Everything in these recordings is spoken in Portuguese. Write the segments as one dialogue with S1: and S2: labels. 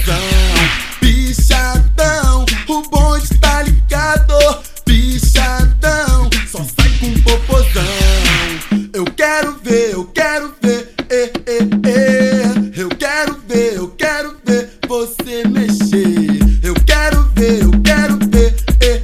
S1: popozão. Bichadão, o bonde tá ligado. Bichadão, só sai com popozão. Eu quero ver, eu quero ver, eu quero ver você mexer. Eu quero ver, eu quero ver,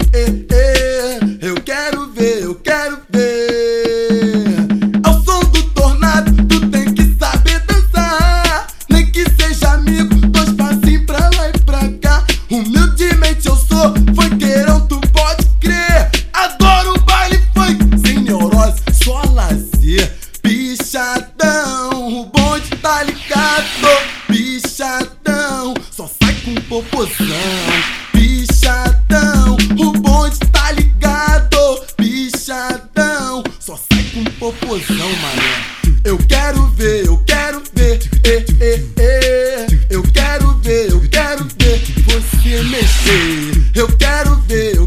S1: eu quero ver, eu quero ver. Ao som do tornado, tu tem que saber dançar. Nem que seja amigo, dois passinhos pra lá e pra cá. Humildemente eu sou funkeirão, tu pode crer. Adoro o baile funk, sem neurose, só lazer. Bichadão, o bonde tá ligado. Bichadão, só sai com popozão. Bichadão, o bonde tá ligado. Bichadão, só sai com popozão, mané. Eu quero ver, eu quero ver, eu quero ver você mexer. Eu quero ver,